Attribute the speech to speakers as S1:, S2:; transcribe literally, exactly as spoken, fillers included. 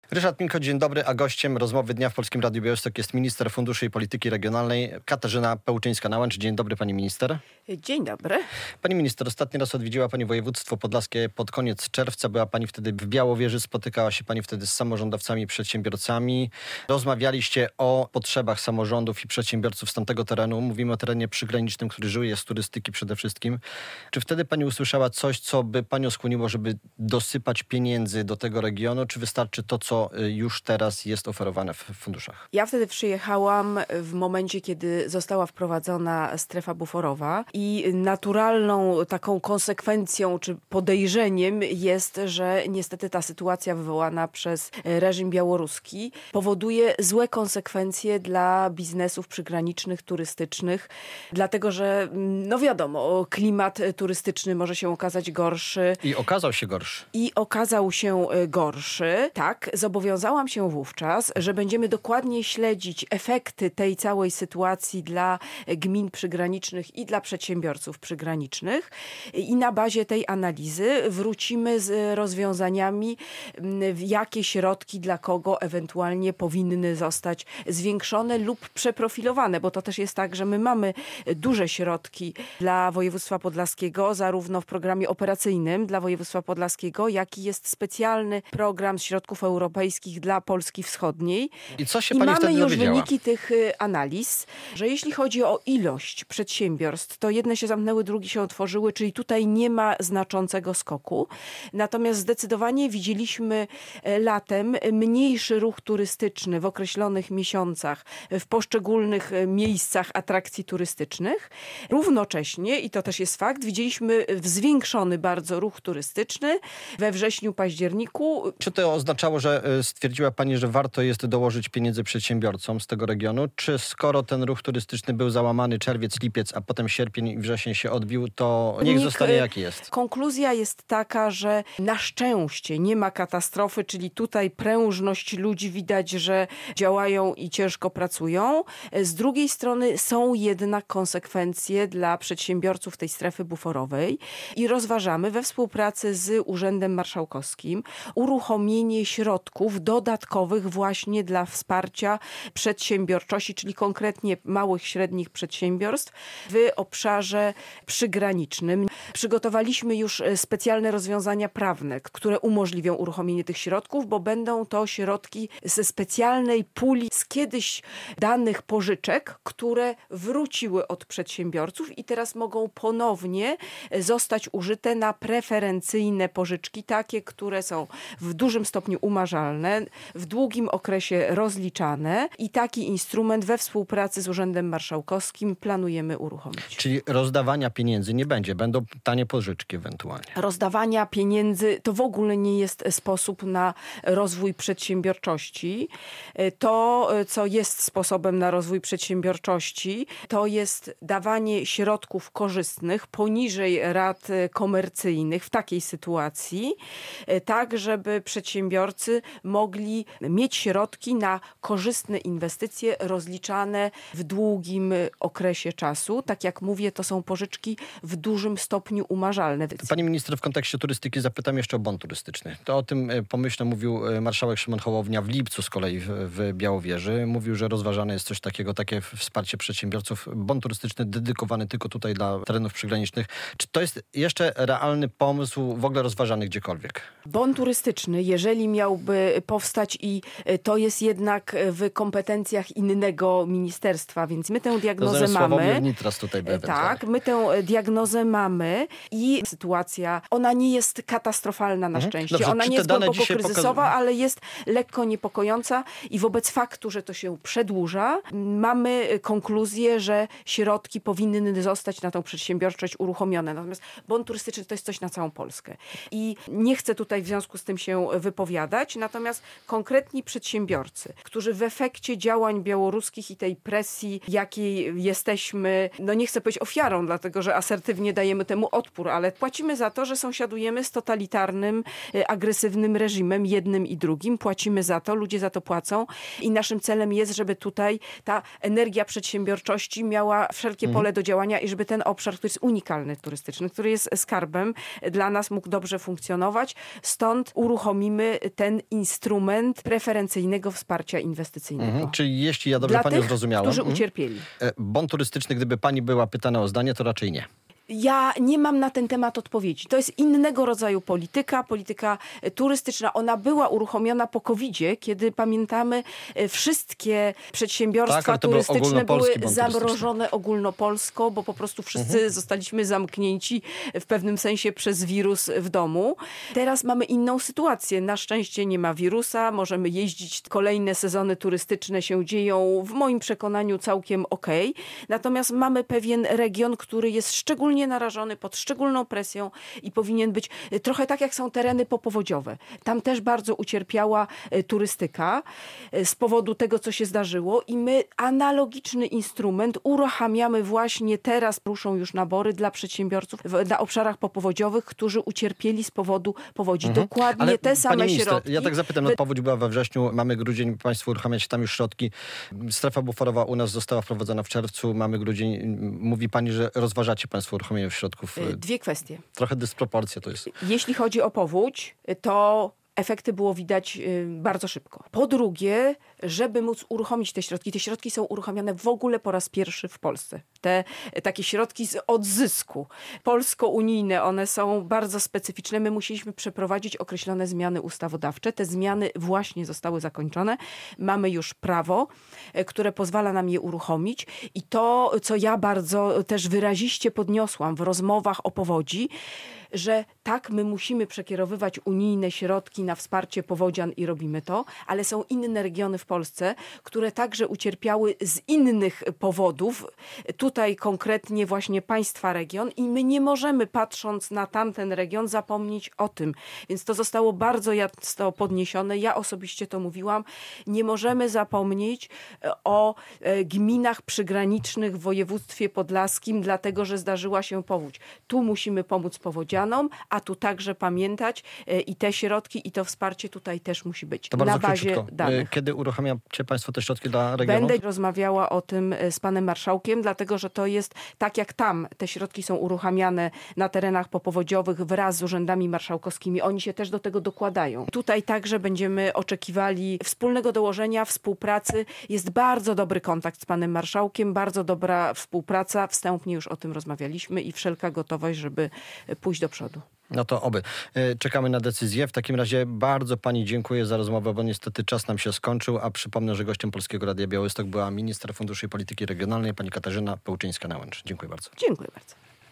S1: Ryszard Milko, dzień dobry, a gościem rozmowy dnia w Polskim Radiu Białystok jest minister funduszy i polityki regionalnej Katarzyna Pełczyńska-Nałęcz. Dzień dobry, pani minister.
S2: Dzień dobry.
S1: Pani minister, ostatni raz odwiedziła pani województwo podlaskie pod koniec czerwca. Była pani wtedy w Białowieży, spotykała się pani wtedy z samorządowcami i przedsiębiorcami. Rozmawialiście o potrzebach samorządów i przedsiębiorców z tamtego terenu. Mówimy o terenie przygranicznym, który żyje z turystyki przede wszystkim. Czy wtedy pani usłyszała coś, co by panią skłoniło, żeby dosypać pieniędzy do tego regionu? Czy wystarczy to, co już teraz jest oferowane w funduszach?
S2: Ja wtedy przyjechałam w momencie, kiedy została wprowadzona strefa buforowa i naturalną taką konsekwencją czy podejrzeniem jest, że niestety ta sytuacja wywołana przez reżim białoruski powoduje złe konsekwencje dla biznesów przygranicznych, turystycznych, dlatego że, no wiadomo, klimat turystyczny może się okazać gorszy.
S1: I okazał się gorszy.
S2: I okazał się gorszy, tak. Zobowiązałam się wówczas, że będziemy dokładnie śledzić efekty tej całej sytuacji dla gmin przygranicznych i dla przedsiębiorców przygranicznych i na bazie tej analizy wrócimy z rozwiązaniami, jakie środki dla kogo ewentualnie powinny zostać zwiększone lub przeprofilowane, bo to też jest tak, że my mamy duże środki dla województwa podlaskiego, zarówno w programie operacyjnym dla województwa podlaskiego, jak i jest specjalny program z środków europejskich dla Polski Wschodniej.
S1: I co się
S2: I
S1: pani
S2: mamy
S1: wtedy
S2: już
S1: dowiedziała?
S2: wyniki tych y, analiz, że jeśli chodzi o ilość przedsiębiorstw, to jedne się zamknęły, drugie się otworzyły, czyli tutaj nie ma znaczącego skoku. Natomiast zdecydowanie widzieliśmy y, latem mniejszy ruch turystyczny w określonych miesiącach w poszczególnych y, miejscach atrakcji turystycznych. Równocześnie, i to też jest fakt, widzieliśmy zwiększony bardzo ruch turystyczny we wrześniu, październiku.
S1: Czy to oznaczało, że stwierdziła pani, że warto jest dołożyć pieniędzy przedsiębiorcom z tego regionu? Czy skoro ten ruch turystyczny był załamany czerwiec, lipiec, a potem sierpień i wrzesień się odbił, to niech
S2: Niech,
S1: zostanie jaki jest?
S2: Konkluzja jest taka, że na szczęście nie ma katastrofy, czyli tutaj prężność ludzi widać, że działają i ciężko pracują. Z drugiej strony są jednak konsekwencje dla przedsiębiorców tej strefy buforowej i rozważamy we współpracy z Urzędem Marszałkowskim uruchomienie środków dodatkowych właśnie dla wsparcia przedsiębiorczości, czyli konkretnie małych, średnich przedsiębiorstw w obszarze przygranicznym. Przygotowaliśmy już specjalne rozwiązania prawne, które umożliwią uruchomienie tych środków, bo będą to środki ze specjalnej puli z kiedyś danych pożyczek, które wróciły od przedsiębiorców i teraz mogą ponownie zostać użyte na preferencyjne pożyczki, takie, które są w dużym stopniu umarzalne, w długim okresie rozliczane i taki instrument we współpracy z Urzędem Marszałkowskim planujemy uruchomić.
S1: Czyli rozdawania pieniędzy nie będzie, będą tanie pożyczki ewentualnie.
S2: Rozdawania pieniędzy to w ogóle nie jest sposób na rozwój przedsiębiorczości. To, co jest sposobem na rozwój przedsiębiorczości, to jest dawanie środków korzystnych poniżej rat komercyjnych w takiej sytuacji, tak żeby przedsiębiorcy mogli mieć środki na korzystne inwestycje rozliczane w długim okresie czasu. Tak jak mówię, to są pożyczki w dużym stopniu umarzalne.
S1: Pani minister, w kontekście turystyki zapytam jeszcze o bon turystyczny. To o tym pomyśle mówił marszałek Szymon Hołownia w lipcu z kolei w, w Białowieży. Mówił, że rozważane jest coś takiego, takie wsparcie przedsiębiorców. Bon turystyczny dedykowany tylko tutaj dla terenów przygranicznych. Czy to jest jeszcze realny pomysł, w ogóle rozważany gdziekolwiek?
S2: Bon turystyczny, jeżeli miałby powstać i to jest jednak w kompetencjach innego ministerstwa, więc my tę diagnozę mamy.
S1: Nitras tutaj by
S2: tak, my tę diagnozę mamy i sytuacja, ona nie jest katastrofalna na
S1: mhm.
S2: szczęście.
S1: Dobrze,
S2: ona nie jest głęboko kryzysowa,
S1: pokaz...
S2: ale jest lekko niepokojąca i wobec faktu, że to się przedłuża, mamy konkluzję, że środki powinny zostać na tą przedsiębiorczość uruchomione. Natomiast bon turystyczny to jest coś na całą Polskę. I nie chcę tutaj w związku z tym się wypowiadać, natomiast konkretni przedsiębiorcy, którzy w efekcie działań białoruskich i tej presji, jakiej jesteśmy, no nie chcę powiedzieć ofiarą, dlatego że asertywnie dajemy temu odpór, ale płacimy za to, że sąsiadujemy z totalitarnym, agresywnym reżimem, jednym i drugim. Płacimy za to, ludzie za to płacą i naszym celem jest, żeby tutaj ta energia przedsiębiorczości miała wszelkie mhm. pole do działania i żeby ten obszar, który jest unikalny turystyczny, który jest skarbem, dla nas mógł dobrze funkcjonować. Stąd uruchomimy ten instrument preferencyjnego wsparcia inwestycyjnego.
S1: Mhm. Czyli jeśli ja dobrze
S2: Dla
S1: panią
S2: tych,
S1: zrozumiałem.
S2: którzy
S1: mhm.
S2: ucierpieli.
S1: E, Bon turystyczny, gdyby pani była pytana o zdanie, to raczej nie.
S2: Ja nie mam na ten temat odpowiedzi. To jest innego rodzaju polityka, polityka turystyczna. Ona była uruchomiona po kowidzie, kiedy pamiętamy, wszystkie przedsiębiorstwa
S1: tak, ale to był
S2: turystyczne były
S1: ogólnopolski bon
S2: zamrożone ogólnopolsko, bo po prostu wszyscy
S1: Mhm.
S2: zostaliśmy zamknięci w pewnym sensie przez wirus w domu. Teraz mamy inną sytuację. Na szczęście nie ma wirusa, możemy jeździć, kolejne sezony turystyczne się dzieją, w moim przekonaniu całkiem okej. Natomiast mamy pewien region, który jest szczególnie narażony pod szczególną presją i powinien być trochę tak, jak są tereny popowodziowe. Tam też bardzo ucierpiała turystyka z powodu tego, co się zdarzyło i my analogiczny instrument uruchamiamy właśnie teraz, ruszą już nabory dla przedsiębiorców w, na obszarach popowodziowych, którzy ucierpieli z powodu powodzi.
S1: Mhm.
S2: Dokładnie
S1: Ale
S2: te same
S1: pani minister,
S2: środki.
S1: ja tak zapytam, no, powódź była we wrześniu, mamy grudzień, państwo uruchamiacie tam już środki. Strefa buforowa u nas została wprowadzona w czerwcu, mamy grudzień. Mówi pani, że rozważacie państwo uruchomienie środków.
S2: Dwie kwestie.
S1: Trochę dysproporcja to jest.
S2: Jeśli chodzi o powódź, to efekty było widać bardzo szybko. Po drugie, żeby móc uruchomić te środki, te środki są uruchamiane w ogóle po raz pierwszy w Polsce. Te takie środki z odzysku polsko-unijne, one są bardzo specyficzne. My musieliśmy przeprowadzić określone zmiany ustawodawcze. Te zmiany właśnie zostały zakończone. Mamy już prawo, które pozwala nam je uruchomić i to, co ja bardzo też wyraziście podniosłam w rozmowach o powodzi, że tak, my musimy przekierowywać unijne środki na wsparcie powodzian i robimy to, ale są inne regiony w Polsce, które także ucierpiały z innych powodów. Tutaj konkretnie właśnie państwa region i my nie możemy, patrząc na tamten region, zapomnieć o tym. Więc to zostało bardzo jasno podniesione. Ja osobiście to mówiłam. Nie możemy zapomnieć o gminach przygranicznych w województwie podlaskim, dlatego że zdarzyła się powódź. Tu musimy pomóc powodzianom, a tu także pamiętać i te środki, i to wsparcie tutaj też musi być
S1: To bardzo
S2: na bazie
S1: króciutko.
S2: danych.
S1: Kiedy uruchamiacie państwo te środki dla regionów?
S2: Będę rozmawiała o tym z panem marszałkiem, dlatego że to jest tak jak tam te środki są uruchamiane na terenach popowodziowych wraz z urzędami marszałkowskimi. Oni się też do tego dokładają. Tutaj także będziemy oczekiwali wspólnego dołożenia, współpracy. Jest bardzo dobry kontakt z panem marszałkiem, bardzo dobra współpraca. Wstępnie już o tym rozmawialiśmy i wszelka gotowość, żeby pójść do przodu.
S1: No to oby. Czekamy na decyzję. W takim razie bardzo pani dziękuję za rozmowę, bo niestety czas nam się skończył, a przypomnę, że gościem Polskiego Radia Białystok była minister funduszy i polityki regionalnej pani Katarzyna Pełczyńska-Nałęcz. Dziękuję bardzo.
S2: Dziękuję bardzo.